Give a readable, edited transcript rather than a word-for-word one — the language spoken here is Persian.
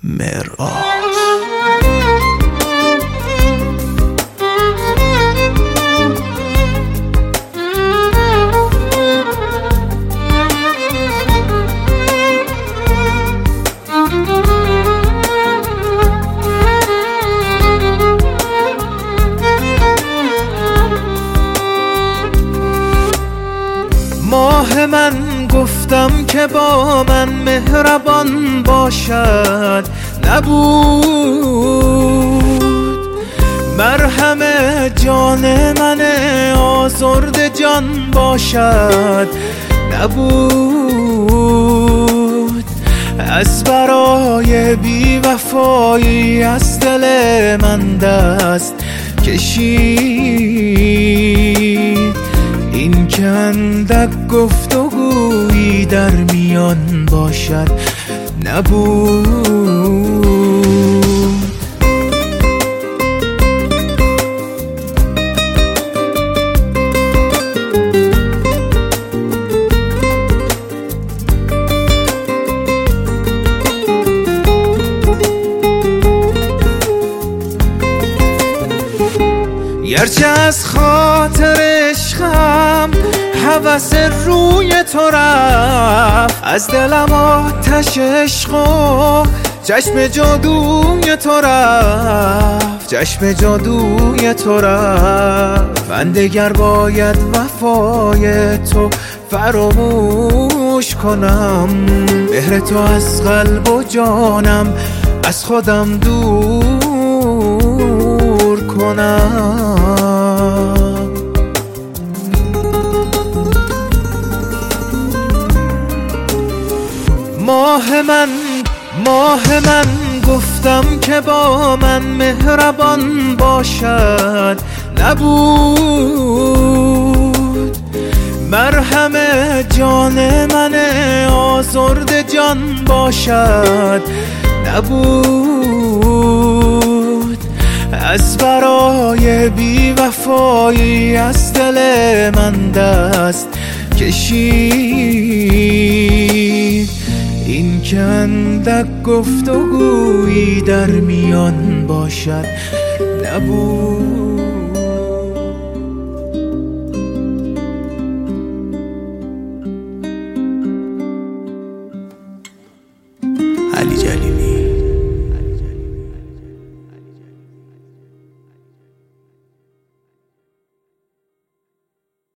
مرآت. ماه من گفتم که با من مهربان باشد، نبود. مرهم جان من آزرده جان باشد، نبود. از برای بی وفایی از دل من دست کشید. این که اندک گفتگویی در میان باشد، نبود. گرچه از خاطر عشقم هوس روی تو رفت، از دلم آتش عشق و چشم جادوی تو رفت، چشم جادوی تو رفت. من دگر باید وفای تو فراموش کنم، مهر تو از قلب و جانم از خودم دور کنم. ماه من گفتم که با من مهربان باشد، نبود. مرهم جان من آزرده جان باشد، نبود. از برای بی وفایی از دل من دست کشید. این که اندک گفتگویی در میان باشد، نبود. علی جلیلی.